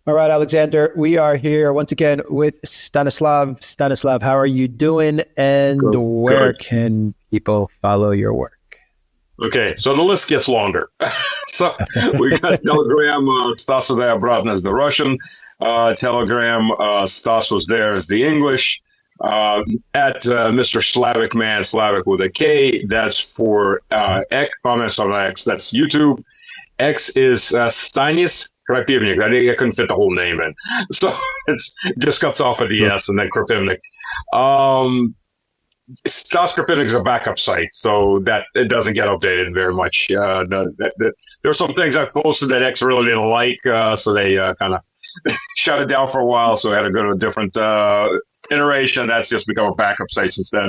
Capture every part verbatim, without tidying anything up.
All right, Alexander, we are here once again with Stanislav. Stanislav, how are you doing? And Good. where Good. can people follow your work? Okay, so the list gets longer. So we got Telegram, uh, Stas was there, Bratna is the Russian. Uh, Telegram, uh, Stas was there is the English. Uh, at uh, Mister Slavic Man, Slavic with a K, that's for uh, X, comments on X, that's YouTube. X is uh, Stanis Krapivnik. I, I couldn't fit the whole name in. So it's just cuts off at the S and then Krapivnik. Um, Stas Krapivnik is a backup site, so that it doesn't get updated very much. Uh, the, the, the, there are some things I posted that X really didn't like, uh, so they uh, kind of shut it down for a while, so I had to go to a different uh, iteration. That's just become a backup site since then.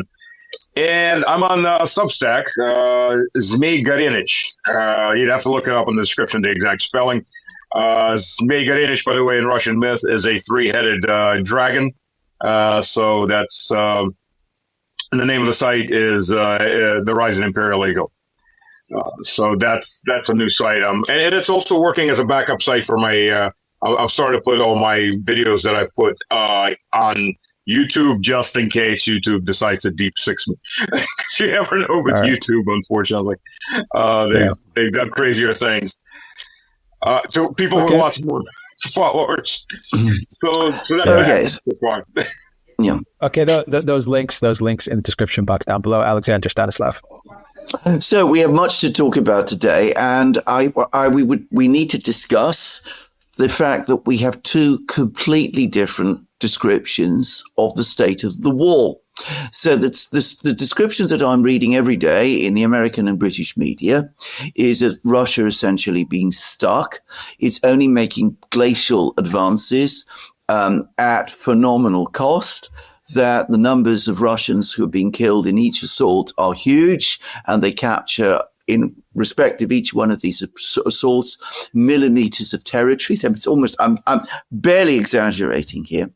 And I'm on uh, Substack, uh, Zmei Gorinich. Uh, you'd have to look it up in the description, the exact spelling. Uh, Zmei Gorinich, by the way, in Russian myth, is a three-headed uh, dragon. Uh, so that's um, and the name of the site is uh, uh, the Rising Imperial Eagle. Uh, so that's that's a new site, um, and, and it's also working as a backup site for my. Uh, I'll, I'll start to put all my videos that I put uh, on YouTube just in case YouTube decides to deep six me. You never know with right. YouTube, unfortunately. Uh, they, yeah. They've done crazier things. Uh, so people okay. who watch more followers. so, so that's okay. that. Yeah. Okay, th- th- those links, those links in the description box down below. Alexander, Stanislav. So we have much to talk about today, and I, I we would we need to discuss the fact that we have two completely different descriptions of the state of the war. So that's this, the descriptions that I'm reading every day in the American and British media is that Russia essentially being stuck. It's only making glacial advances um, at phenomenal cost, that the numbers of Russians who are being killed in each assault are huge, and they capture, in respect of each one of these assaults, millimeters of territory. It's almost, I'm, I'm barely exaggerating here.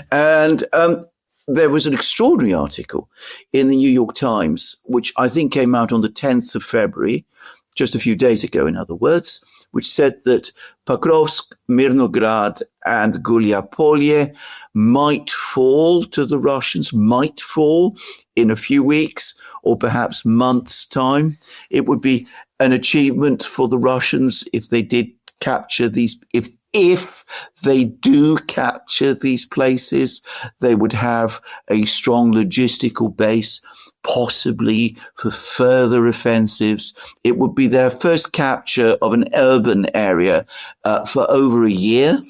And um, there was an extraordinary article in the New York Times, which I think came out on the tenth of February, just a few days ago, in other words, which said that Pokrovsk, Mirnograd, and Gulyapolye might fall to the Russians, might fall in a few weeks or perhaps months' time. It would be an achievement for the Russians if they did capture these, if if they do capture these places, they would have a strong logistical base, possibly for further offensives. It would be their first capture of an urban area uh, for over a year.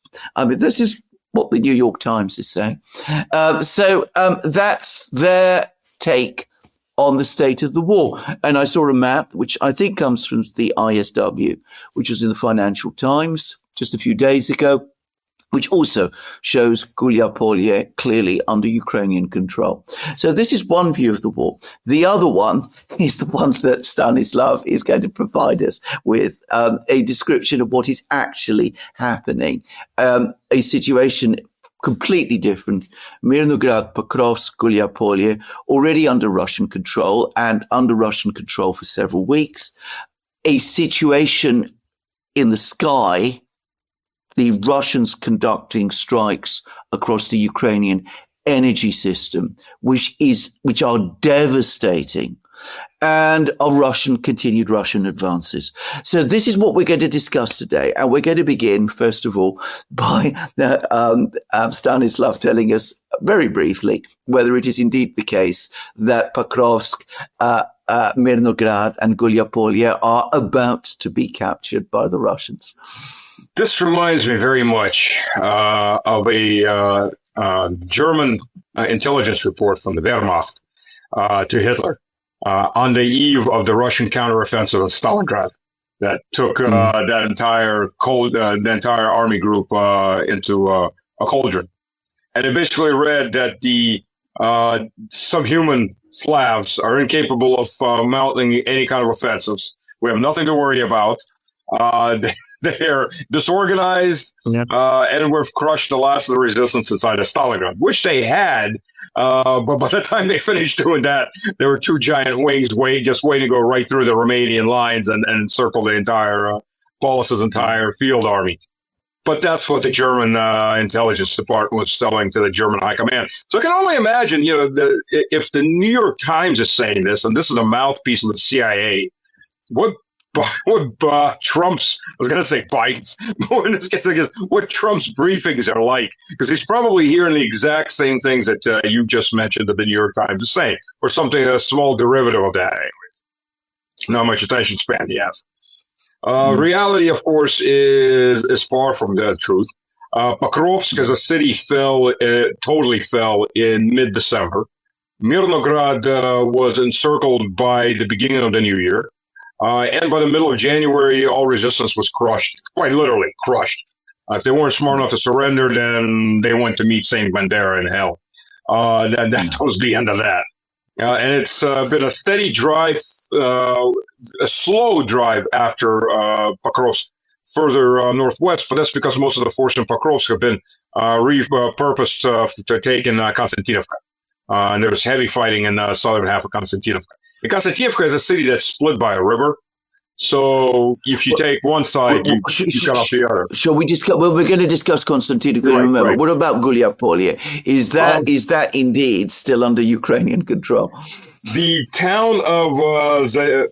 I mean, this is what the New York Times is saying. Uh, so um, that's their take on the state of the war. And I saw a map, which I think comes from the I S W, which was in the Financial Times just a few days ago, which also shows Gulyapolye clearly under Ukrainian control. So this is one view of the war. The other one is the one that Stanislav is going to provide us with, um, a description of what is actually happening, um, a situation completely different. Mirnograd, Pokrovsk, Gulyapolye, already under Russian control and under Russian control for several weeks. A situation in the sky, the Russians conducting strikes across the Ukrainian energy system, which is, which are devastating, and of Russian, continued Russian advances. So this is what we're going to discuss today. And we're going to begin, first of all, by uh, um, uh, Stanislav telling us very briefly whether it is indeed the case that Pokrovsk, uh, uh, Mirnograd and Gulyapolye are about to be captured by the Russians. This reminds me very much uh, of a uh, uh, German uh, intelligence report from the Wehrmacht uh, to Hitler uh, on the eve of the Russian counteroffensive in Stalingrad that took uh, mm. that entire cold, uh, the entire army group uh, into uh, a cauldron. And it basically read that the uh, subhuman Slavs are incapable of uh, mounting any kind of offensives. We have nothing to worry about. Uh, they, They're disorganized, yeah. uh, and we've crushed the last of the resistance inside of Stalingrad, which they had. Uh, but by the time they finished doing that, there were two giant wings wait, just waiting to go right through the Romanian lines and, and circle the entire, uh, Paulus's entire field army. But that's what the German uh, intelligence department was telling to the German high command. So I can only imagine, you know, the, if the New York Times is saying this, and this is a mouthpiece of the C I A, what what uh, Trump's, I was going to say Biden's, but when this gets like this, what Trump's briefings are like, because he's probably hearing the exact same things that uh, you just mentioned that the New York Times is saying, or something, a small derivative of that anyways. Not much attention span he has. Uh, mm. Reality, of course, is is far from the truth. Uh, Pokrovsk as a city fell, uh, totally fell in mid-December. Mirnograd uh, was encircled by the beginning of the new year. Uh, and by the middle of January, all resistance was crushed, quite literally crushed. Uh, if they weren't smart enough to surrender, then they went to meet Saint Bandera in hell. Uh, that, that was the end of that. Uh, and it's uh, been a steady drive, uh, a slow drive after uh, Pokrovsk, further uh, northwest, but that's because most of the forces in Pokrovsk have been uh, repurposed uh, to take in uh, Konstantinovka. Uh, and there's heavy fighting in the uh, southern half of Konstantinovka. And Konstantinovka is a city that's split by a river. So if you take one side, you, sh- you sh- cut off the other. Shall we discuss? Well, we're going to discuss Konstantinovka in Right, a moment. right. What about Gulyapolye? Is that Um, is that indeed still under Ukrainian control? The town of uh, Z-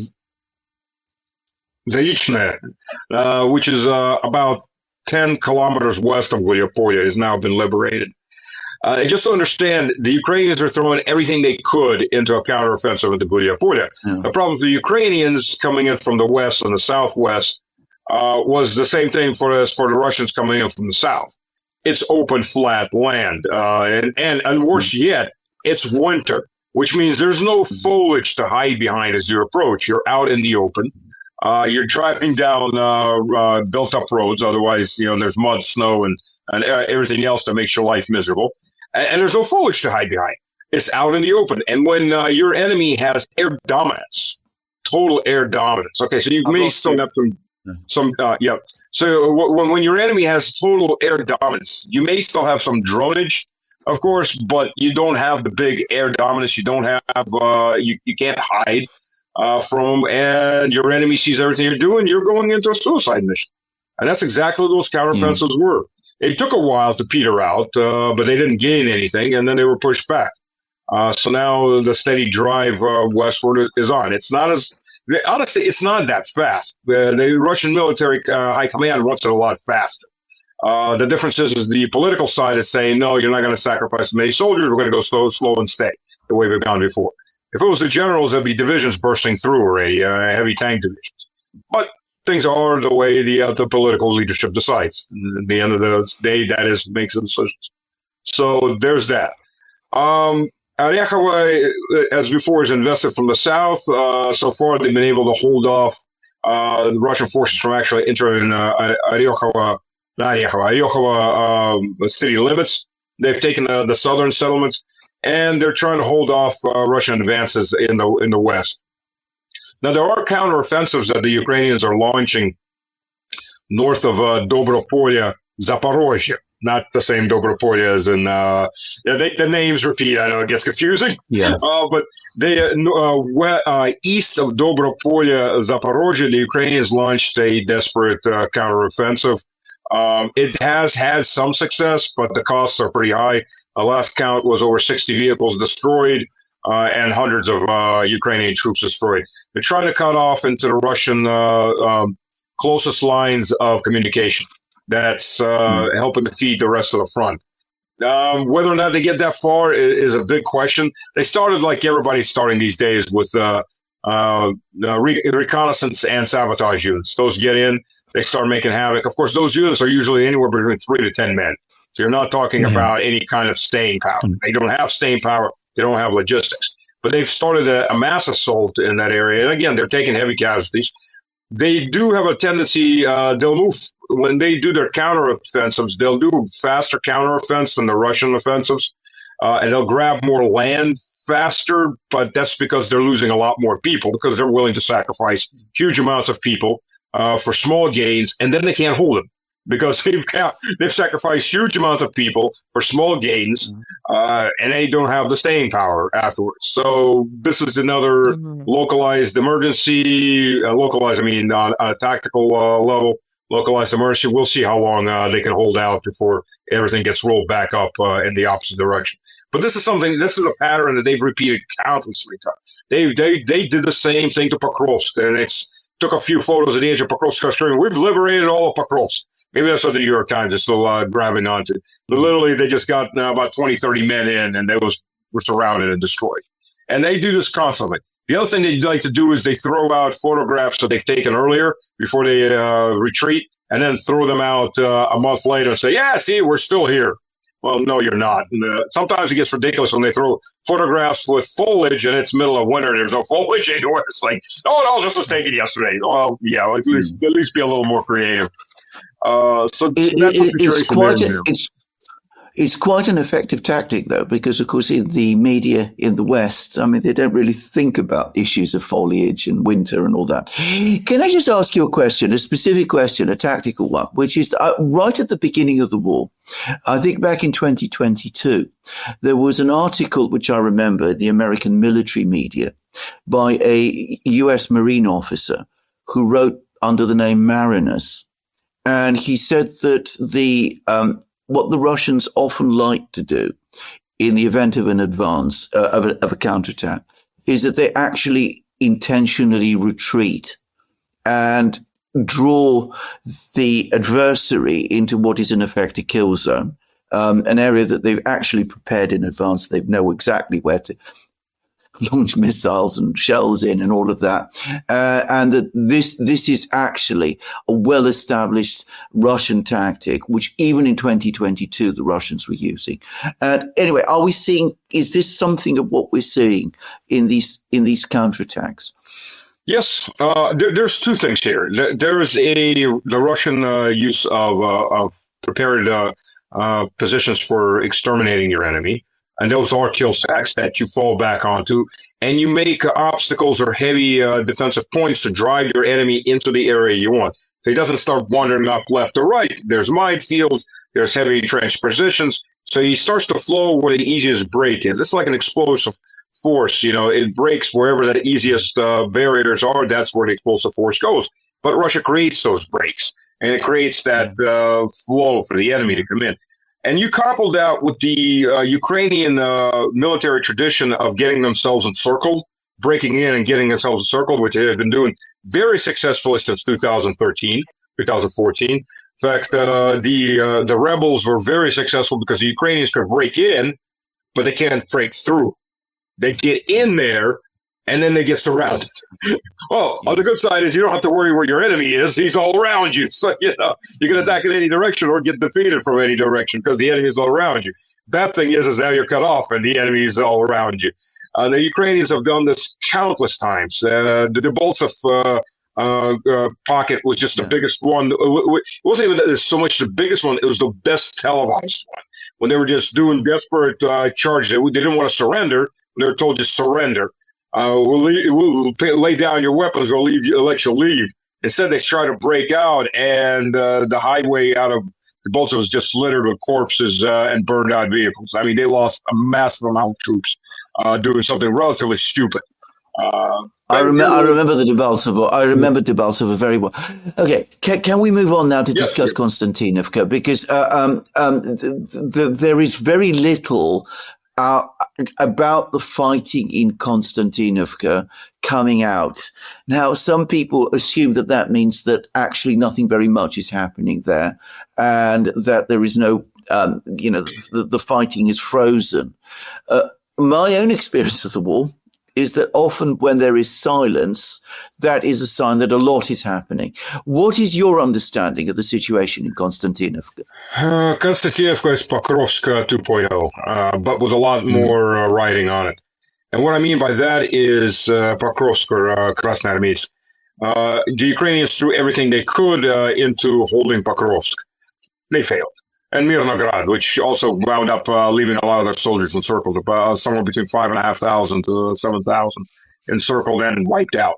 Zaichne, uh, which is uh, about ten kilometers west of Gulyapolye, has now been liberated. Uh, and just to understand, the Ukrainians are throwing everything they could into a counteroffensive into Gulyapolye. Yeah. The problem for the Ukrainians coming in from the west and the southwest uh, was the same thing for us for the Russians coming in from the south. It's open, flat land, uh, and, and and worse yet, it's winter, which means there's no foliage to hide behind as you approach. You're out in the open. Uh, you're driving down uh, uh, built-up roads. Otherwise, you know, there's mud, snow, and and everything else that makes your life miserable. And there's no foliage to hide behind. It's out in the open. And when uh, your enemy has air dominance, total air dominance. Okay, so you may still have some, some, uh, yeah. So when, when your enemy has total air dominance, you may still have some dronage, of course, but you don't have the big air dominance. You don't have, uh, you, you can't hide uh, from, and your enemy sees everything you're doing. You're going into a suicide mission. And that's exactly what those counteroffensives mm. were. It took a while to peter out, uh, but they didn't gain anything, and then they were pushed back. Uh, so now the steady drive uh, westward is on. It's not as honestly, it's not that fast. The, the Russian military uh, high command wants it a lot faster. Uh, the difference is, is the political side is saying, no, you're not going to sacrifice many soldiers. We're going to go slow, slow and steady, the way we've gone before. If it was the generals, there'd be divisions bursting through already, uh, heavy tank divisions. But things are the way the uh, the political leadership decides. At the end of the day, that is makes the decisions. So there's that. Um, Orekhovo, as before, is invested from the south. Uh, so far, they've been able to hold off uh, the Russian forces from actually entering uh, Orekhovo, not Orekhovo, Orekhovo um, city limits. They've taken uh, the southern settlements, and they're trying to hold off uh, Russian advances in the in the west. Now, there are counteroffensives that the Ukrainians are launching north of uh, Dobropolye, Zaporozhye. Not the same Dobropolye as in, uh, yeah, they, the names repeat. I know it gets confusing. Yeah. Uh, but they, uh, west, uh, east of Dobropolye, Zaporozhye, the Ukrainians launched a desperate uh, counteroffensive. Um, it has had some success, but the costs are pretty high. The last count was over sixty vehicles destroyed. Uh, and hundreds of uh, Ukrainian troops destroyed. They're trying to cut off into the Russian uh, um, closest lines of communication. That's uh, mm. helping to feed the rest of the front. Um, whether or not they get that far is, is a big question. They started like everybody's starting these days with uh, uh, re- reconnaissance and sabotage units. Those get in, they start making havoc. Of course, those units are usually anywhere between three to ten men. So you're not talking yeah. about any kind of staying power. They don't have staying power. They don't have logistics. But they've started a, a mass assault in that area. And again, they're taking heavy casualties. They do have a tendency, uh, they'll move, when they do their counteroffensives, they'll do faster counteroffense than the Russian offensives. Uh, and they'll grab more land faster, but that's because they're losing a lot more people because they're willing to sacrifice huge amounts of people uh, for small gains, and then they can't hold them. Because they've, they've sacrificed huge amounts of people for small gains, uh, and they don't have the staying power afterwards. So this is another mm-hmm. localized emergency, uh, localized, I mean, on, on a tactical uh, level, localized emergency. We'll see how long uh, they can hold out before everything gets rolled back up uh, in the opposite direction. But this is something, this is a pattern that they've repeated countlessly times. They, they, they did the same thing to Pokrovsk, and it's took a few photos at the edge of Pokrovsk, screaming, we've liberated all of Pokrovsk. Maybe that's what the New York Times is still uh, grabbing onto. But literally, they just got uh, about twenty, thirty men in, and they was, were surrounded and destroyed. And they do this constantly. The other thing they'd like to do is they throw out photographs that they've taken earlier before they uh, retreat, and then throw them out uh, a month later and say, yeah, see, we're still here. Well, no, you're not. And, uh, sometimes it gets ridiculous when they throw photographs with foliage and it's middle of winter. There's no foliage anywhere. It's like, oh, no, this was taken yesterday. Well, yeah, at least, at least be a little more creative. Uh, so, it, so that's it, what the it's quite a, it's it's quite an effective tactic, though, because of course in the media in the West, I mean, they don't really think about issues of foliage and winter and all that. Can I just ask you a question, a specific question, a tactical one, which is uh, right at the beginning of the war, I think back in twenty twenty-two, there was an article which I remember in the American military media by a U S Marine officer who wrote under the name Marinus. And he said that the um, what the Russians often like to do in the event of an advance, uh, of, a, of a counterattack, is that they actually intentionally retreat and draw the adversary into what is in effect a kill zone, um, an area that they've actually prepared in advance. They know exactly where to launch missiles and shells in and all of that. Uh, and that this, this is actually a well-established Russian tactic, which even in twenty twenty-two, the Russians were using. And anyway, are we seeing, is this something of what we're seeing in these, in these counterattacks? Yes, uh, there, there's two things here. There, there is a, the Russian uh, use of, uh, of prepared uh, uh, positions for exterminating your enemy. And those are kill stacks that you fall back onto, and you make uh, obstacles or heavy uh, defensive points to drive your enemy into the area you want. So he doesn't start wandering off left or right. There's minefields, there's heavy entrenched positions, so he starts to flow where the easiest break is. It's like an explosive force, you know, it breaks wherever the easiest uh, barriers are, that's where the explosive force goes. But Russia creates those breaks, and it creates that uh, flow for the enemy to come in. And you couple that with the uh, Ukrainian uh, military tradition of getting themselves encircled, breaking in and getting themselves encircled, which they have been doing very successfully since two thousand thirteen, two thousand fourteen. In fact, uh, the uh, the rebels were very successful because the Ukrainians could break in, but they can't break through. They get in there, and then they get surrounded. Well, on the good side is you don't have to worry where your enemy is. He's all around you. So, you know, you can attack in any direction or get defeated from any direction because the enemy is all around you. Bad thing is, is now you're cut off and the enemy is all around you. Uh, the Ukrainians have done this countless times. Uh, the Debaltseve uh, uh, uh, pocket was just the yeah. biggest one. It wasn't even so much the biggest one. It was the best televised one. When they were just doing desperate uh, charges, they didn't want to surrender. They were told to surrender. Uh, we'll, leave, we'll lay down your weapons. We'll leave you, let you leave. Instead, they try to break out, and uh, the highway out of the Debaltseve was just littered with corpses uh, and burned out vehicles. I mean, they lost a massive amount of troops uh, doing something relatively stupid. Uh, I, rem- I remember the Debaltseve. I remember Debaltseve very well. Okay, can, can we move on now to yes, discuss sure. Konstantinovka? Because uh, um, um, th- th- there is very little Uh, about the fighting in Konstantinovka coming out. Now, some people assume that that means that actually nothing very much is happening there and that there is no, um, you know, the, the fighting is frozen. Uh, my own experience of the war is that often when there is silence, that is a sign that a lot is happening. What is your understanding of the situation in Konstantinovka? Uh, Konstantinovka is Pokrovsk two point oh, uh, but with a lot more uh, writing on it. And what I mean by that is uh, Pokrovsk or uh, Krasnoarmeysk. Uh, the Ukrainians threw everything they could uh, into holding Pokrovsk. They failed. And Mirnograd, which also wound up uh, leaving a lot of their soldiers encircled, uh, somewhere between five and a half thousand to seven thousand encircled and wiped out.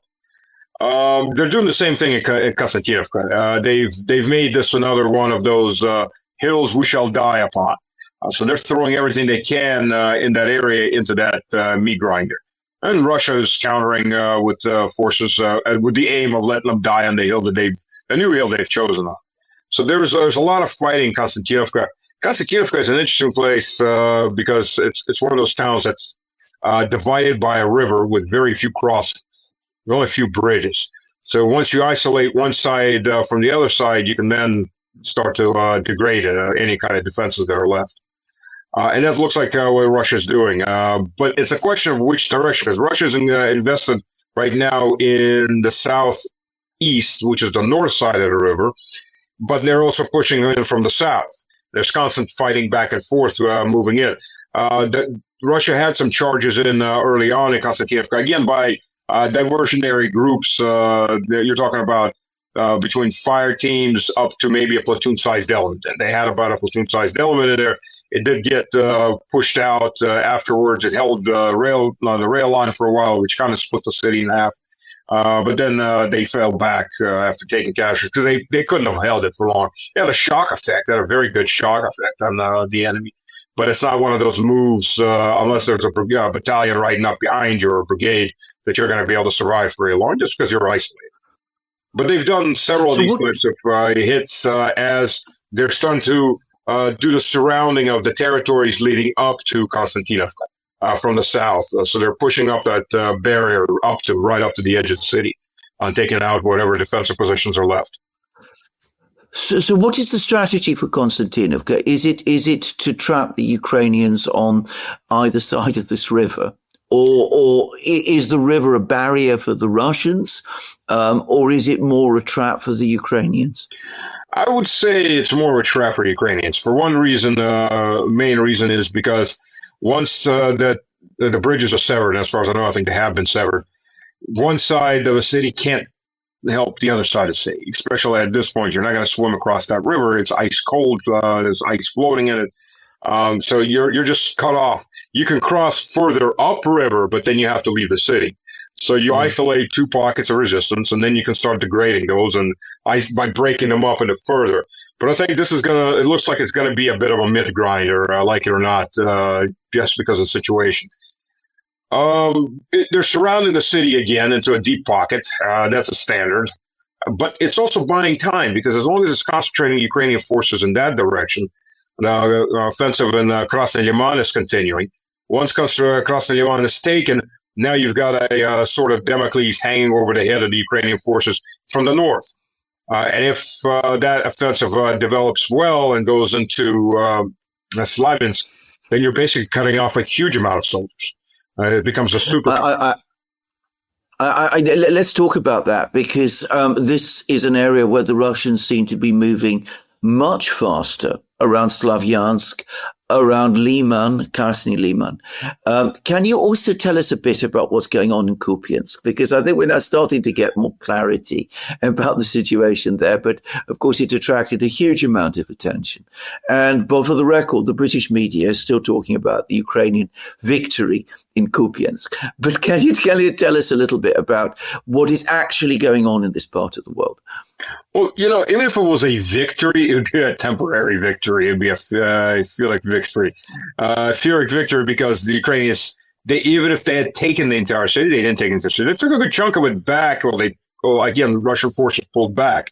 Um, they're doing the same thing at, at Konstantinovka. Uh, they've they've made this another one of those uh, hills we shall die upon. Uh, so they're throwing everything they can uh, in that area into that uh, meat grinder. And Russia is countering uh, with uh, forces uh, with the aim of letting them die on the hill that they've, the new hill they've chosen on. So there's there's a lot of fighting in Konstantinovka. Konstantinovka is an interesting place uh, because it's it's one of those towns that's uh, divided by a river with very few crossings. There's only a few bridges. So once you isolate one side uh, from the other side, you can then start to uh, degrade uh, any kind of defenses that are left. Uh, and that looks like uh, what Russia's doing. Uh, but it's a question of which direction, because Russia's in, uh, invested right now in the southeast, which is the north side of the river, but they're also pushing in from the south. There's constant fighting back and forth, uh, moving in. Uh, the, Russia had some charges in uh, early on in Konstantinovka, again, by uh, diversionary groups. Uh, you're talking about Uh, between fire teams up to maybe a platoon-sized element. And they had about a platoon-sized element in there. It did get uh, pushed out uh, afterwards. It held uh, rail, uh, the rail line for a while, which kind of split the city in half. Uh, but then uh, they fell back uh, after taking casualties because they, they couldn't have held it for long. It had a shock effect, it had a very good shock effect on uh, the enemy. But it's not one of those moves, uh, unless there's a uh, battalion riding up behind you or a brigade, that you're going to be able to survive for very long just because you're isolated. But they've done several so of these what, types of uh, hits uh, as they're starting to uh, do the surrounding of the territories leading up to Konstantinovka uh, from the south. Uh, so they're pushing up that uh, barrier up to right up to the edge of the city and taking out whatever defensive positions are left. So, so what is the strategy for Konstantinovka? Is it is it to trap the Ukrainians on either side of this river? Or, or is the river a barrier for the Russians, um, or is it more a trap for the Ukrainians? I would say it's more a trap for the Ukrainians. For one reason, uh, main reason is because once uh, that the bridges are severed, and as far as I know, I think they have been severed, one side of a city can't help the other side of the city, especially at this point. You're not going to swim across that river. It's ice cold. Uh, there's ice floating in it. Um, so you're you're just cut off. You can cross further upriver, but then you have to leave the city. So you mm-hmm. isolate two pockets of resistance, and then you can start degrading those and ice by breaking them up into further. But I think this is gonna. It looks like it's gonna be a bit of a myth grinder, uh, like it or not, uh, just because of the situation. Um, it, they're surrounding the city again into a deep pocket. Uh, that's a standard. But it's also buying time because as long as it's concentrating Ukrainian forces in that direction, the uh, offensive in uh, Krasny Liman is continuing. Once Krasny Liman is taken, now you've got a uh, sort of Damocles hanging over the head of the Ukrainian forces from the north. Uh, and if uh, that offensive uh, develops well and goes into uh, Slavinsk, then you're basically cutting off a huge amount of soldiers. Uh, it becomes a super. I, I, I, I, let's talk about that because um, this is an area where the Russians seem to be moving much faster around Slavyansk, around Liman, Krasny Liman. Um, can you also tell us a bit about what's going on in Kupiansk? Because I think we're now starting to get more clarity about the situation there. But of course, it attracted a huge amount of attention. And but for the record, the British media is still talking about the Ukrainian victory in Kupiansk. But can you, can you tell us a little bit about what is actually going on in this part of the world? Well, you know, even if it was a victory, it would be a temporary victory. It would be a, uh, I feel like victory. Uh, I feel like victory because the Ukrainians, they, even if they had taken the entire city, they didn't take the entire city. They took a good chunk of it back. Well, they, well, again, the Russian forces pulled back.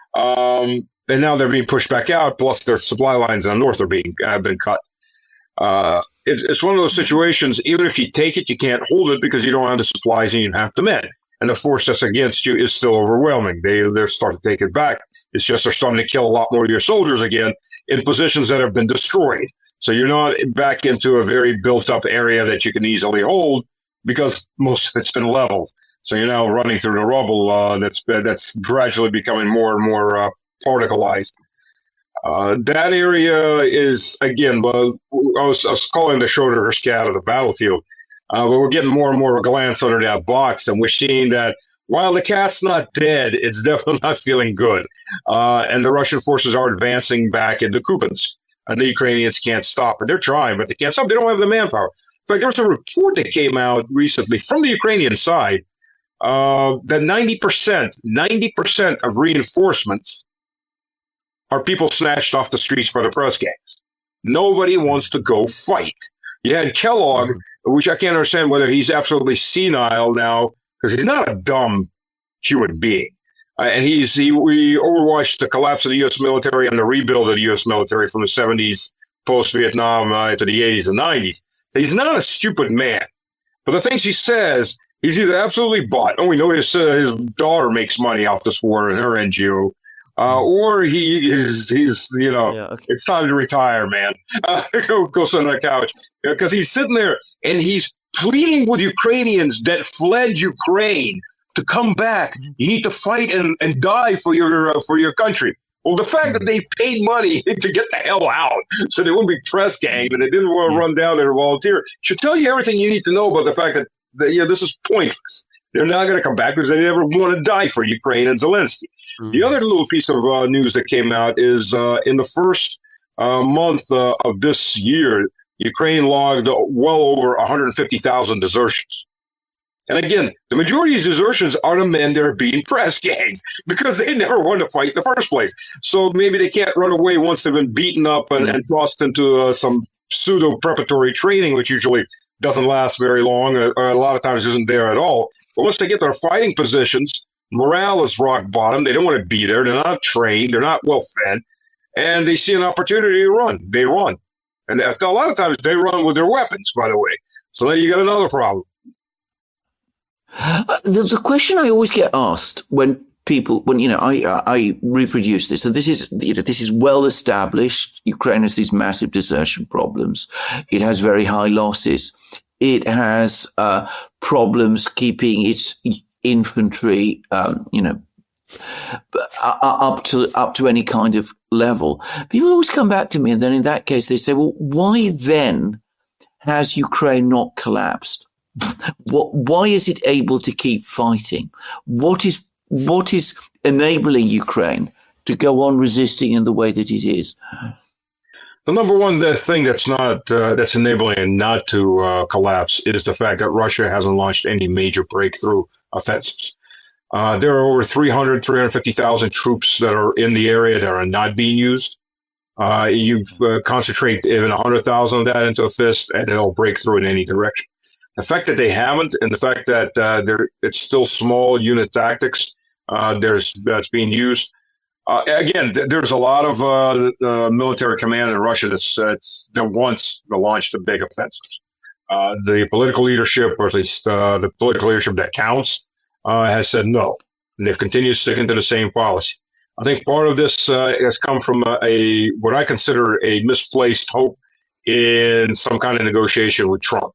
Um, and now they're being pushed back out, plus their supply lines in the north are being, have been cut. Uh, it, it's one of those situations, even if you take it, you can't hold it because you don't have the supplies and you don't have the men. And the force that's against you is still overwhelming. They, they're starting to take it back. It's just they're starting to kill a lot more of your soldiers again in positions that have been destroyed. So you're not back into a very built-up area that you can easily hold because most of it's been leveled. So you're now running through the rubble uh, that's that's gradually becoming more and more uh, particleized. Uh, that area is, again, well, I was, I was calling the Schrodinger's cat of the battlefield. Uh, but we're getting more and more of a glance under that box, and we're seeing that while the cat's not dead, it's definitely not feeling good. Uh, and the Russian forces are advancing back into Kupiansk, and the Ukrainians can't stop it. They're trying, but they can't stop. They don't have the manpower. In fact, there was a report that came out recently from the Ukrainian side uh, that ninety percent, ninety percent of reinforcements are people snatched off the streets by the press gangs. Nobody wants to go fight. You had Kellogg, which I can't understand whether he's absolutely senile now, because he's not a dumb human being. Uh, and he's he we overwatched the collapse of the U S military and the rebuild of the U S military from the seventies, post-Vietnam, uh, into the eighties and nineties. So he's not a stupid man. But the things he says, he's either absolutely bought. Oh, we know his, uh, his daughter makes money off this war in her N G O. Uh, or he is, he's, you know, yeah, okay. It's time to retire, man. Uh, go, go sit on the couch. Because he's sitting there and he's pleading with Ukrainians that fled Ukraine to come back. You need to fight and, and die for your, uh, for your country. Well, the fact that they paid money to get the hell out so they wouldn't be press ganged and they didn't want to run down there to volunteer should tell you everything you need to know about the fact that, that you know, this is pointless. They're not going to come back because they never want to die for Ukraine and Zelensky. Mm-hmm. The other little piece of uh, news that came out is uh, in the first uh, month uh, of this year, Ukraine logged well over one hundred fifty thousand desertions. And again, the majority of desertions are the men that are being press ganged because they never wanted to fight in the first place. So maybe they can't run away once they've been beaten up and, and tossed into uh, some pseudo preparatory training, which usually doesn't last very long, or, or a lot of times isn't there at all. But once they get their fighting positions, morale is rock bottom. They don't want to be there. They're not trained. They're not well fed. And they see an opportunity to run. They run. And a lot of times they run with their weapons, by the way. So then you got another problem. Uh, the, the question I always get asked when people, when, you know, I, I, I reproduce this, and this is, you know, this is well established. Ukraine has these massive desertion problems. It has very high losses. It has, uh, problems keeping its infantry, um, you know, up to, up to any kind of level. People always come back to me, and then in that case, they say, well, why then has Ukraine not collapsed? What, why is it able to keep fighting? What is, what is enabling Ukraine to go on resisting in the way that it is? The number one the thing that's not, uh, that's enabling it not to uh, collapse is the fact that Russia hasn't launched any major breakthrough offensives. Uh, there are over three hundred, three hundred fifty thousand troops that are in the area that are not being used. Uh, you uh, concentrate even one hundred thousand of that into a fist and it'll break through in any direction. The fact that they haven't, and the fact that uh, they're, it's still small unit tactics, uh, there's that's being used. Uh, again, th- there's a lot of uh, uh, military command in Russia that's, that's, that wants to launch the big offensives. Uh, the political leadership, or at least uh, the political leadership that counts, uh, has said no, and they've continued sticking to the same policy. I think part of this uh, has come from a, a what I consider a misplaced hope in some kind of negotiation with Trump.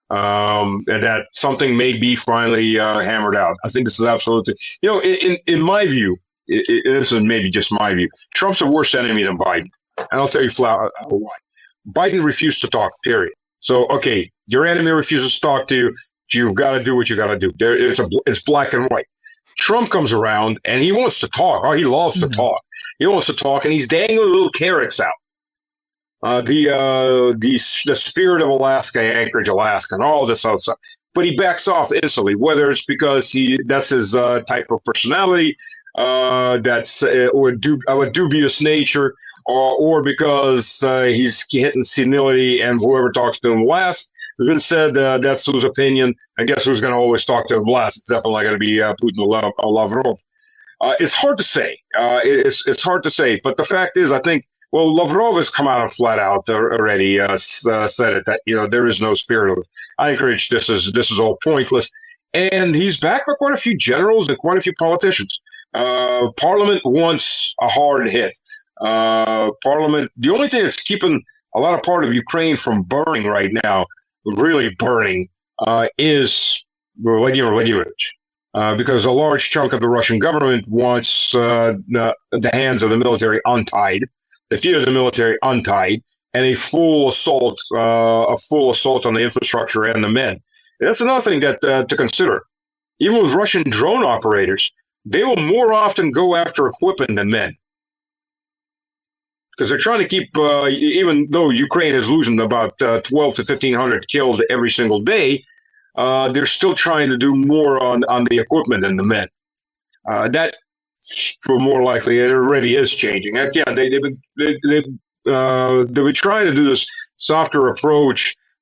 Um, and that something may be finally uh, hammered out. I think this is absolutely, you know, in, in my view, it, it, this is maybe just my view, Trump's a worse enemy than Biden. And I'll tell you flat out why. Biden refused to talk, period. So, okay, your enemy refuses to talk to you. You've got to do what you got to do. There, it's, a, it's black and white. Trump comes around and he wants to talk. Oh, he loves mm-hmm. to talk. He wants to talk, and he's dangling little carrots out. Uh, the, uh, the, the Spirit of Alaska, Anchorage, Alaska, and all this other stuff. But he backs off instantly, whether it's because he, that's his, uh, type of personality, uh, that's, uh, or du- of a dubious nature, or, or because, uh, he's hitting senility and whoever talks to him last. It's been said, uh, that's whose opinion. I guess who's going to always talk to him last? It's definitely going to be, uh, Putin or Lavrov. Uh, it's hard to say. Uh, it's, it's hard to say. But the fact is, I think, well, Lavrov has come out and flat out already uh, uh, said it that, you know, there is no spirit of Anchorage. This is this is all pointless. And he's backed by quite a few generals and quite a few politicians. Uh, Parliament wants a hard hit. Uh, Parliament, the only thing that's keeping a lot of part of Ukraine from burning right now, really burning, uh, is Vladimir Vladimirovich. Uh, because a large chunk of the Russian government wants uh, the, the hands of the military untied. The feet of the military untied, and a full assault, uh, a full assault on the infrastructure and the men. And that's another thing that uh, to consider. Even with Russian drone operators, they will more often go after equipment than men, because they're trying to keep. Uh, even though Ukraine is losing about uh, twelve to fifteen hundred killed every single day, uh, they're still trying to do more on on the equipment than the men. Uh, that. More likely, it already is changing. Again, they, they've been they, they, uh, they've been trying to do this softer approach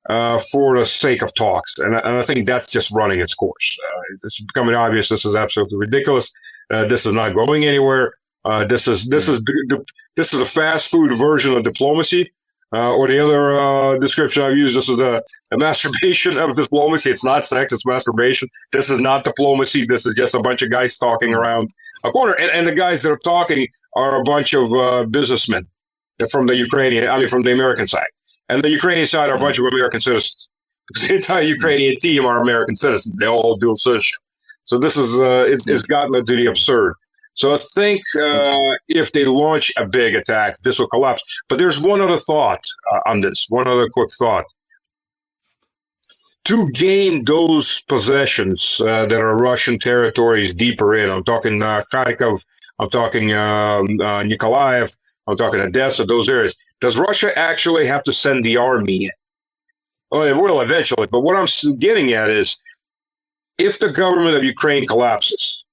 uh, for the sake of talks. And, and I think that's just running its course. Uh, it's becoming obvious this is absolutely ridiculous. Uh, this is not going anywhere. Uh, this is this is this is a fast food version of diplomacy. Uh, or the other uh, description I've used, this is the, the masturbation of diplomacy. It's not sex, it's masturbation. This is not diplomacy. This is just a bunch of guys talking around a corner. And, and the guys that are talking are a bunch of uh, businessmen from the Ukrainian, I mean, from the American side. And the Ukrainian side are a bunch of American citizens. Because the entire Ukrainian team are American citizens. They all dual citizenship. So this is, uh, it, it's gotten to the absurd. So I think uh, if they launch a big attack, this will collapse. But there's one other thought uh, on this, one other quick thought. To gain those possessions uh, that are Russian territories deeper in, I'm talking uh, Kharkov, I'm talking uh, uh, Nikolaev, I'm talking Odessa, those areas, does Russia actually have to send the army in? Well, it will eventually, but what I'm getting at is if the government of Ukraine collapses,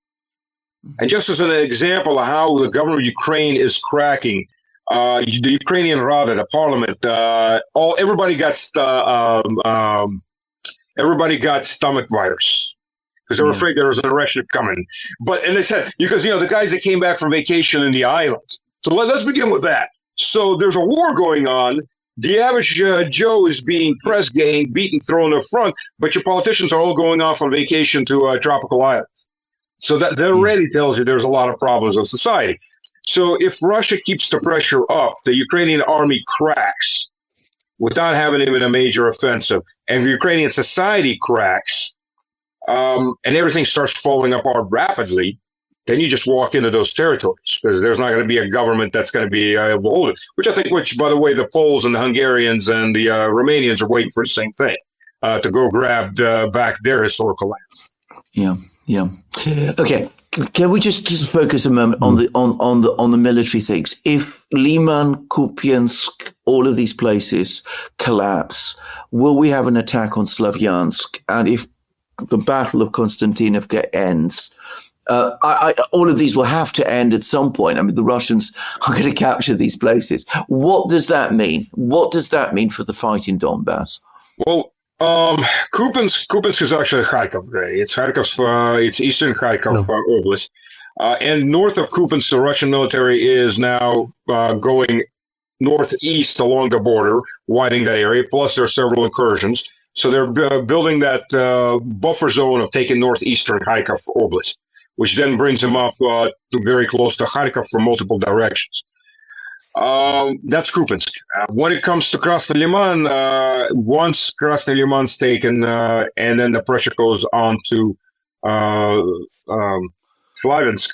and just as an example of how the government of Ukraine is cracking, uh, the Ukrainian Rada, the parliament, uh, all everybody got uh, um, um, everybody got stomach virus because they were mm. afraid there was an election coming. But and they said because you know the guys that came back from vacation in the islands. So let, let's begin with that. So there's a war going on. The average uh, Joe is being press ganged, beaten, thrown in front, but your politicians are all going off on vacation to uh, tropical islands. So that, that already tells you there's a lot of problems in society. So if Russia keeps the pressure up, the Ukrainian army cracks without having even a major offensive, and Ukrainian society cracks, um, and everything starts falling apart rapidly, then you just walk into those territories because there's not going to be a government that's going to be uh, beholden, which I think, which, by the way, the Poles and the Hungarians and the uh, Romanians are waiting for the same thing, uh, to go grab uh, back their historical lands. Yeah. Yeah. Okay. Can we just, just focus a moment on the on, on the on the military things? If Liman, Kupiansk, all of these places collapse, will we have an attack on Slavyansk? And if the Battle of Konstantinovka ends, uh, I, I, all of these will have to end at some point. I mean, the Russians are going to capture these places. What does that mean? What does that mean for the fight in Donbass? Well. Um, Kupiansk, Kupiansk is actually Kharkov. It's Kharkov, uh, it's eastern Kharkov no. uh, Oblast. Uh, and north of Kupiansk, the Russian military is now uh, going northeast along the border, widening that area. Plus, there are several incursions. So they're uh, building that uh, buffer zone of taking northeastern Kharkov Oblast, which then brings them up uh, to very close to Kharkov from multiple directions. Um, that's Kupiansk. Uh, when it comes to Krasny Liman, uh, once Krasny Liman's taken, uh, and then the pressure goes on to uh, um, Slaviansk.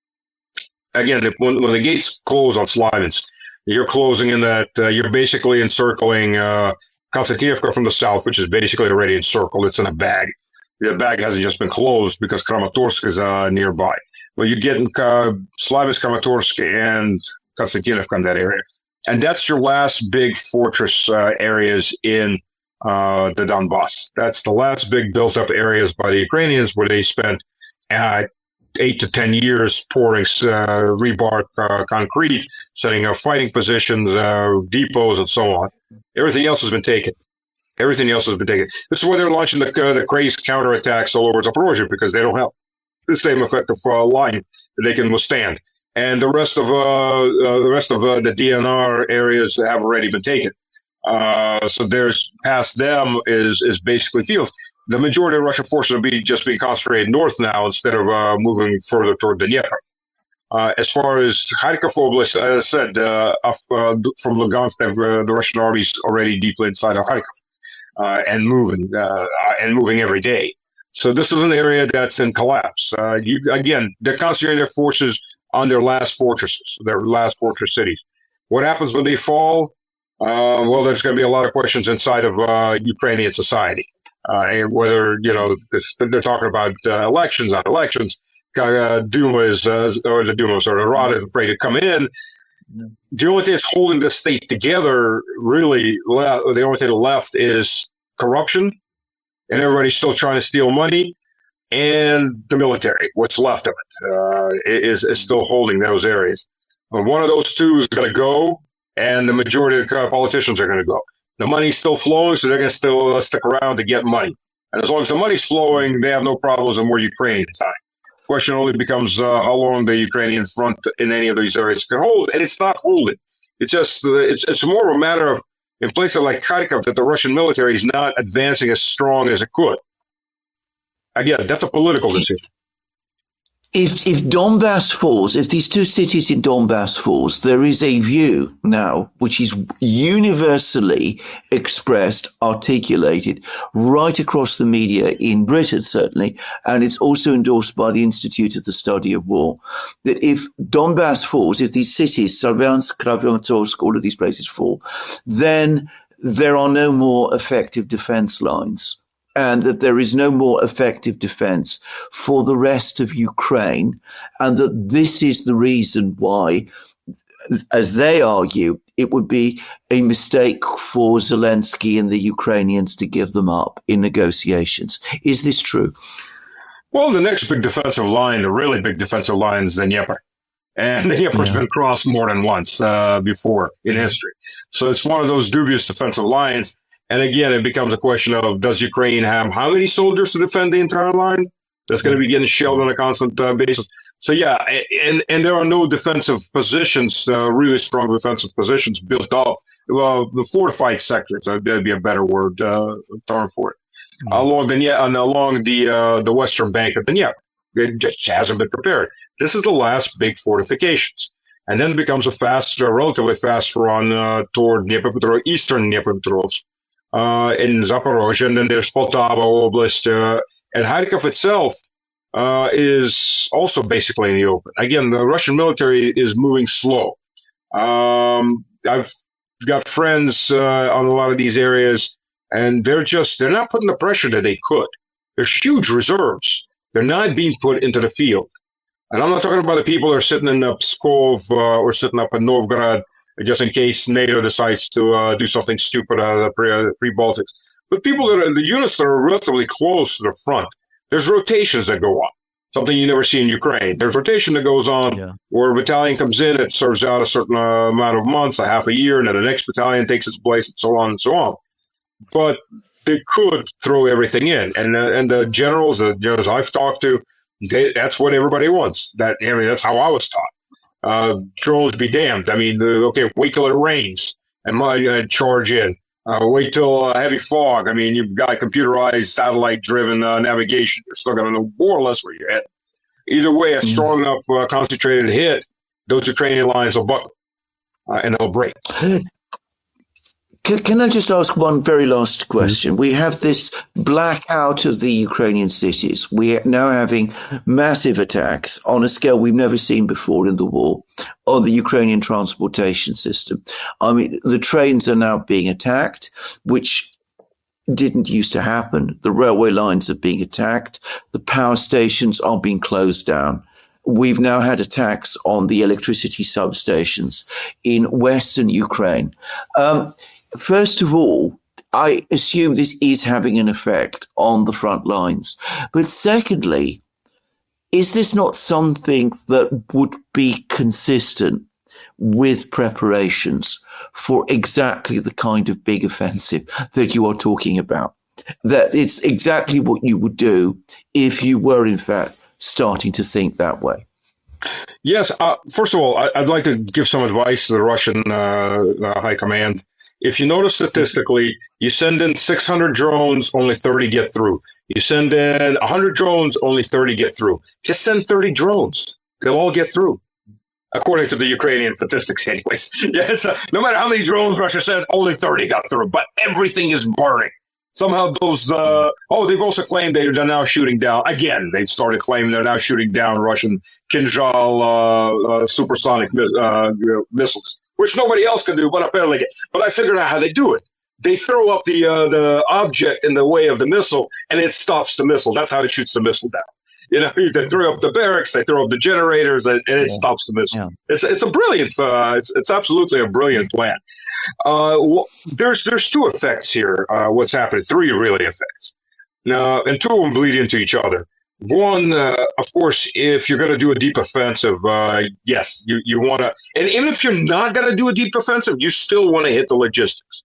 Again, if, when, when the gates close on Slaviansk, you're closing in that, uh, you're basically encircling uh, Konstantinovka from the south, which is basically already encircled. It's in a bag. The bag hasn't just been closed because Kramatorsk is uh, nearby. But you get uh, Slaviansk, Kramatorsk, and Konstantinovka in that area. And that's your last big fortress uh, areas in uh, the Donbass. That's the last big built-up areas by the Ukrainians where they spent uh, eight to ten years pouring uh, rebar uh, concrete, setting up fighting positions, uh, depots, and so on. Everything else has been taken. Everything else has been taken. This is why they're launching the, uh, the crazy counterattacks all over Zaporozhye, because they don't have the same effective uh, line that they can withstand. And the rest of uh, uh, the rest of uh, the D N R areas have already been taken. Uh, so there's past them is is basically fields. The majority of Russian forces will be just being concentrated north now instead of uh, moving further toward the Dnieper. Uh, as far as Kharkov Oblast, as I said, uh, uh, from Lugansk, uh, the Russian army's already deeply inside of Kharkov uh, and moving uh, and moving every day. So this is an area that's in collapse. Uh, you, again, they're concentrating their forces on their last fortresses, their last fortress cities. What happens when they fall? Uh, well, there's going to be a lot of questions inside of uh, Ukrainian society. Uh, and whether, you know, this, they're talking about uh, elections, not elections. Uh, Duma is, uh, or the Duma, sort of, Rada is afraid to come in. The only thing that's holding this state together, really, le- the only thing left is corruption, and everybody's still trying to steal money, and the military, what's left of it, uh, is, is still holding those areas. When one of those two is going to go, and the majority of the politicians are going to go. The money's still flowing, so they're going to still uh, stick around to get money. And as long as the money's flowing, they have no problems in where Ukrainians are. The question only becomes uh, how long the Ukrainian front in any of these areas can hold, and it's not holding. It's just uh, it's it's more of a matter of in places like Kharkov that the Russian military is not advancing as strong as it could. Again, that's a political decision. If if Donbass falls, if these two cities in Donbass falls, there is a view now which is universally expressed, articulated right across the media in Britain, certainly, and it's also endorsed by the Institute of the Study of War, that if Donbass falls, if these cities, Sarvyansk, Kramatorsk, all of these places fall, then there are no more effective defense lines. And that there is no more effective defense for the rest of Ukraine, and that this is the reason why, as they argue, it would be a mistake for Zelensky and the Ukrainians to give them up in negotiations. Is this true? Well, the next big defensive line, the really big defensive line, is the Dnieper. And the Dnieper's yeah. been crossed more than once uh, before in history. So it's one of those dubious defensive lines. And again, it becomes a question of, does Ukraine have how many soldiers to defend the entire line? That's going to be getting shelled on a constant uh, basis. So, yeah, and, and there are no defensive positions, uh, really strong defensive positions built up. Well, the fortified sectors, uh, that'd be a better word, uh, term for it. Mm-hmm. Along the, and along the, uh, the western bank of the Dnieper. It just hasn't been prepared. This is the last big fortifications. And then it becomes a fast, uh, relatively fast run uh, toward Dnipropetrovsk, eastern Dnipropetrovsk. Uh, in Zaporozhye, and then there's Poltava Oblast, uh, and Kharkov itself uh, is also basically in the open. Again, the Russian military is moving slow. Um, I've got friends uh, on a lot of these areas, and they're just, they're not putting the pressure that they could. There's huge reserves. They're not being put into the field. And I'm not talking about the people that are sitting in uh, Pskov uh, or sitting up in Novgorod, just in case NATO decides to uh, do something stupid out of the pre, uh, pre-Baltics. But people that are, the units that are relatively close to the front, there's rotations that go on, something you never see in Ukraine. There's rotation that goes on yeah. where a battalion comes in, it serves out a certain uh, amount of months, a half a year, and then the next battalion takes its place, and so on and so on. But they could throw everything in. And, uh, and the generals, the generals I've talked to, they, that's what everybody wants. That I mean, that's how I was taught. Uh, drones be damned. I mean, uh, okay, wait till it rains and my, uh, charge in. Uh, wait till uh, heavy fog. I mean, you've got computerized, satellite-driven uh, navigation. You're still going to know more or less where you're at. Either way, a strong enough uh, concentrated hit, those Ukrainian lines will buckle uh, and they'll break. Can, can I just ask one very last question? Mm-hmm. We have this blackout of the Ukrainian cities. We are now having massive attacks on a scale we've never seen before in the war on the Ukrainian transportation system. I mean, the trains are now being attacked, which didn't used to happen. The railway lines are being attacked. The power stations are being closed down. We've now had attacks on the electricity substations in Western Ukraine. Um, First of all, I assume this is having an effect on the front lines. But secondly, is this not something that would be consistent with preparations for exactly the kind of big offensive that you are talking about? That it's exactly what you would do if you were, in fact, starting to think that way. Yes. Uh, first of all, I, I'd like to give some advice to the Russian uh, uh, high command. If you notice statistically, you send in six hundred drones, only thirty get through. You send in one hundred drones, only thirty get through. Just send thirty drones. They'll all get through, according to the Ukrainian statistics anyways. Yeah, it's a, no matter how many drones Russia sent, only thirty got through. But everything is burning. Somehow those, uh, oh, they've also claimed they're now shooting down, again, they've started claiming they're now shooting down Russian Kinzhal uh, uh, supersonic uh, missiles, which nobody else can do, but apparently, but I figured out how they do it. They throw up the uh, the object in the way of the missile, and it stops the missile. That's how it shoots the missile down. You know, they throw up the barracks, they throw up the generators, and it yeah. stops the missile. Yeah. It's it's a brilliant, uh, it's it's absolutely a brilliant plan. Uh, well, there's there's two effects here. Uh, what's happening? Three really effects. Now, and two of them bleed into each other. One, uh, of course, if you're going to do a deep offensive, uh, yes, you, you want to, and even if you're not going to do a deep offensive, you still want to hit the logistics.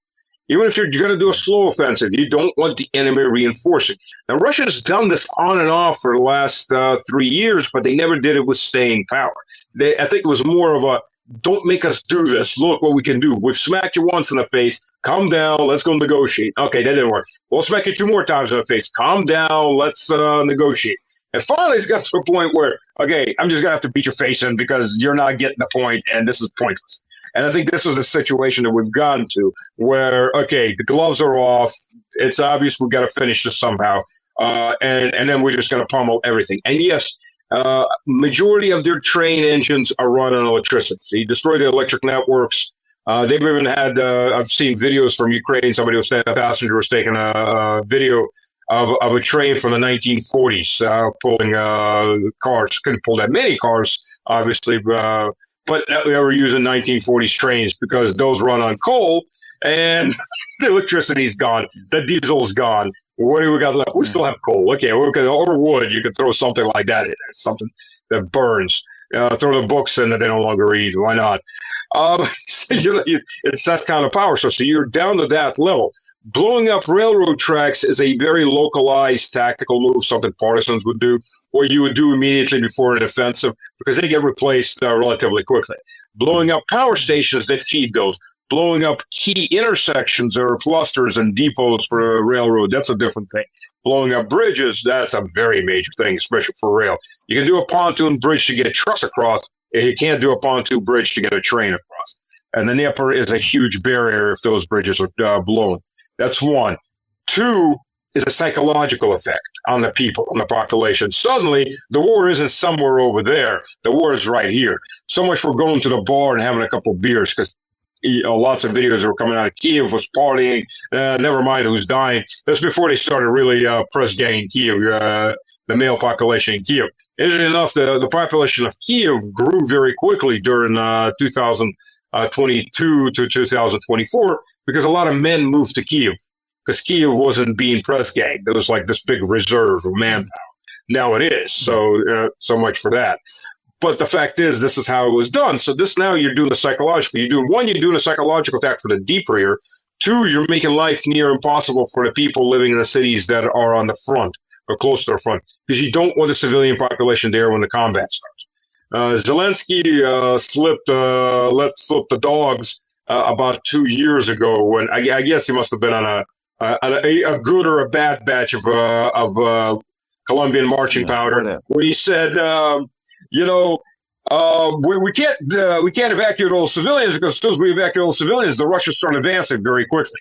Even if you're going to do a slow offensive, you don't want the enemy reinforcing. Now, Russia has done this on and off for the last uh, three years, but they never did it with staying power. They, I think it was more of a, don't make us do this. Look what we can do. We've smacked you once in the face. Calm down. Let's go negotiate. Okay, that didn't work. We'll smack you two more times in the face. Calm down. Let's uh, negotiate. And finally, it's got to a point where, okay, I'm just going to have to beat your face in because you're not getting the point, and this is pointless. And I think this is the situation that we've gotten to where, okay, the gloves are off. It's obvious we've got to finish this somehow. Uh, and, and then we're just going to pummel everything. And yes, uh, majority of their train engines are run on electricity. So you destroy the electric networks. Uh, they've even had, uh, I've seen videos from Ukraine. Somebody was, a passenger was taking a, a video of, of a train from the nineteen forties uh, pulling uh, cars. Couldn't pull that many cars, obviously, uh, but they were using nineteen forties trains because those run on coal and the electricity's gone. The diesel's gone. What do we got left? We still have coal. Okay, we can, or wood. You could throw something like that in there, something that burns. Uh, throw the books in that they no longer read. Why not? Um, so you, you, it's that kind of power. So, so you're down to that level. Blowing up railroad tracks is a very localized tactical move, something partisans would do, or you would do immediately before an offensive, because they get replaced uh, relatively quickly. Blowing up power stations that feed those. Blowing up key intersections or clusters and depots for a railroad, that's a different thing. Blowing up bridges, that's a very major thing, especially for rail. You can do a pontoon bridge to get trucks across, and you can't do a pontoon bridge to get a train across. And the Dnieper is a huge barrier if those bridges are uh, blown. That's one. Two is a psychological effect on the people, on the population. Suddenly, the war isn't somewhere over there. The war is right here. So much for going to the bar and having a couple of beers, because you know, lots of videos that were coming out of Kiev was partying. Uh, never mind who's dying. That's before they started really uh, press ganging Kiev, uh, the male population in Kiev. Interestingly enough, the, the population of Kiev grew very quickly during uh, two thousand twenty-two to two thousand twenty-four because a lot of men moved to Kiev because Kiev wasn't being press ganged. There was like this big reserve of manpower. Now it is. So, uh, so much for that. But the fact is, this is how it was done. So this now you're doing the psychological. You're doing one, you're doing a psychological attack for the deep rear. Two, you're making life near impossible for the people living in the cities that are on the front or close to the front because you don't want the civilian population there when the combat starts. Uh, Zelensky uh, slipped, uh, let slip the dogs uh, about two years ago when I, I guess he must have been on a a, a good or a bad batch of uh, of uh, Colombian marching yeah, powder, where he said, um, you know, uh, we, we can't uh, we can't evacuate all civilians because as soon as we evacuate all civilians, the Russians start advancing very quickly.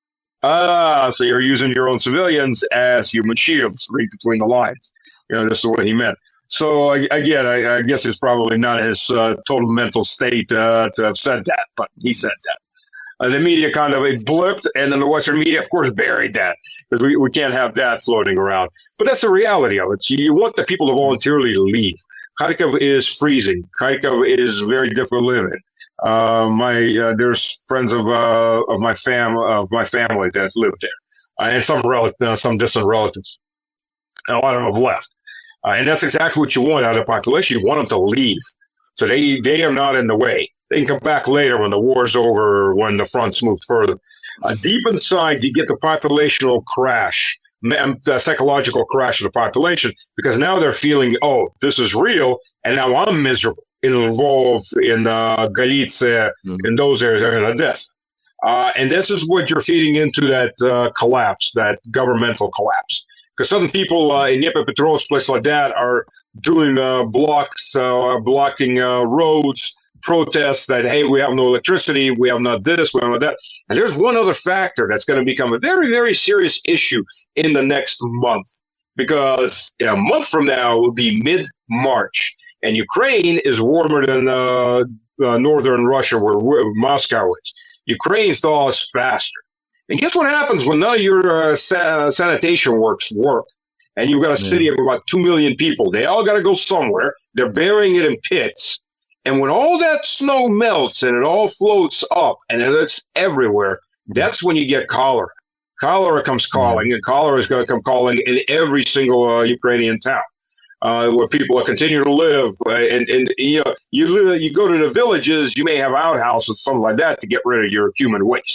Ah, so you're using your own civilians as human shields, read between the lines. You know, this is what he meant. So again, I, I guess it's probably not his uh, total mental state uh, to have said that, but he said that. Uh, the media kind of it blipped, and then the Western media, of course, buried that because we, we can't have that floating around. But that's the reality of it. You want the people to voluntarily leave. Kharkiv is freezing. Kharkiv is very difficult to live in. Uh, my uh, there's friends of uh, of my fam of my family that live there, uh, and some rel- uh, some distant relatives. And a lot of them have left. Uh, and that's exactly what you want out of the population. You want them to leave. So they, they are not in the way. They can come back later when the war's over or when the front's moved further. Uh, deep inside, you get the populational crash, the psychological crash of the population, because now they're feeling, oh, this is real, and now I'm miserable, involved in uh, Galicia, mm-hmm. in those areas, and Odessa. Uh, and this is what you're feeding into that uh, collapse, that governmental collapse. Because some people uh, in Dnipropetrovsk, places like that, are doing uh, blocks, uh, blocking uh, roads, protests that, hey, we have no electricity, we have not this, we have not that. And there's one other factor that's going to become a very, very serious issue in the next month. Because a month from now will be mid-March. And Ukraine is warmer than uh, uh, northern Russia, where, where Moscow is. Ukraine thaws faster. And guess what happens when none of your uh, sa- sanitation works work? And you've got a city yeah. of about two million people. They all got to go somewhere. They're burying it in pits. And when all that snow melts and it all floats up and it's everywhere, that's when you get cholera. Cholera comes calling, yeah. and cholera is going to come calling in every single uh, Ukrainian town. Uh, where people are continuing to live, uh, and, and you know, you live, you go to the villages, you may have outhouses, something like that, to get rid of your human waste.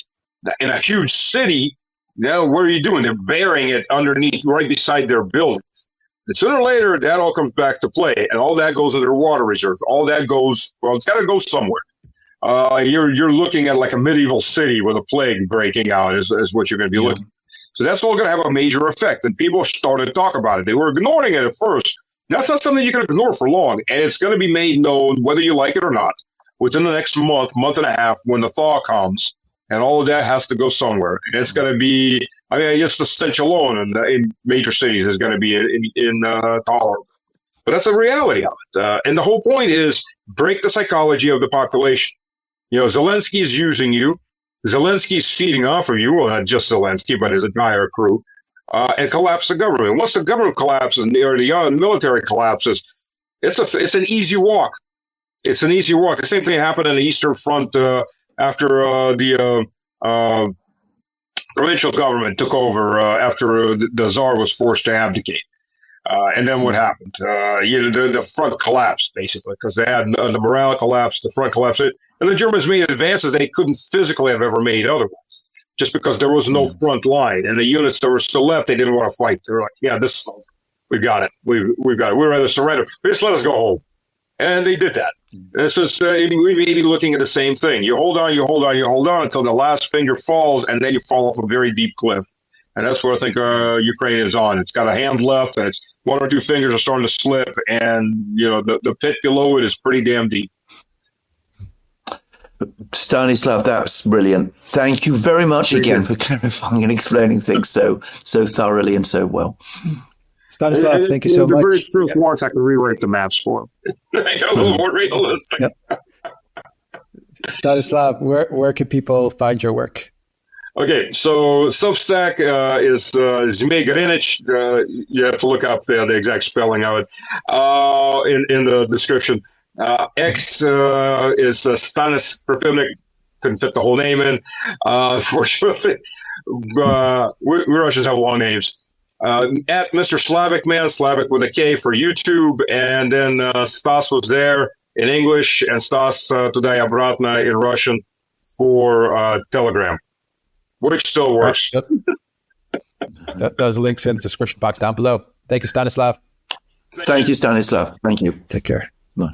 in a huge city. Now, what are you doing? They're burying it underneath, right beside their buildings. And sooner or later, that all comes back to play, and all that goes into their water reserves. All that goes, well, it's got to go somewhere. Uh, you're you're looking at like a medieval city with a plague breaking out is, is what you're going to be yeah. looking at. So that's all going to have a major effect. And people started to talk about it. They were ignoring it at first. That's not something you can ignore for long. And it's going to be made known, whether you like it or not, within the next month, month and a half, when the thaw comes. And all of that has to go somewhere. And it's going to be, I mean, just the stench alone in, in major cities is going to be in, in uh, tolerable. But that's the reality of it. Uh, and the whole point is break the psychology of the population. You know, Zelensky is using you. Zelensky's feeding off of you, well, not just Zelensky, but his entire crew, uh, and collapse the government. Once the government collapses or the military collapses, it's a it's an easy walk. It's an easy walk. The same thing happened on the Eastern Front uh, after uh, the uh, uh, provincial government took over uh, after the, the Tsar was forced to abdicate. Uh, and then what happened? Uh, you know, the, the front collapsed, basically, because they had uh, the morale collapsed, the front collapsed. And the Germans made advances they couldn't physically have ever made otherwise, just because there was no front line. And the units that were still left, they didn't want to fight. They were like, yeah, this is over. We got it. We, we've got it. We'd rather surrender. Just let us go home. And they did that. And so it's, uh, we may be looking at the same thing. You hold on, you hold on, you hold on until the last finger falls, and then you fall off a very deep cliff. And that's what I think uh, Ukraine is on. It's got a hand left, and it's one or two fingers are starting to slip, and you know the, the pit below it is pretty damn deep. Stanislav, that's brilliant. Thank you very much very again good. for clarifying and explaining things so so thoroughly and so well. Stanislav, and, thank you so the much. The British truth wants I can rewrite the maps for him. Make it a little more realistic. Yep. Stanislav, where where can people find your work? Okay, so Substack uh, is uh, Zmei Gorinich. Uh, you have to look up the, the exact spelling of it uh, in, in the description. Uh, X uh, is uh, Stanis Pripivnik. Couldn't fit the whole name in, uh, unfortunately. Uh, we, we Russians have long names. Uh, at Mister Slavic Man, Slavic with a K for YouTube, and then uh, Stas was there in English, and Stas uh, Today Obratno in Russian for uh, Telegram. Which still works. Yep. Those links in the description box down below. Thank you, Stanislav. Thank you, Stanislav. Thank you. Take care.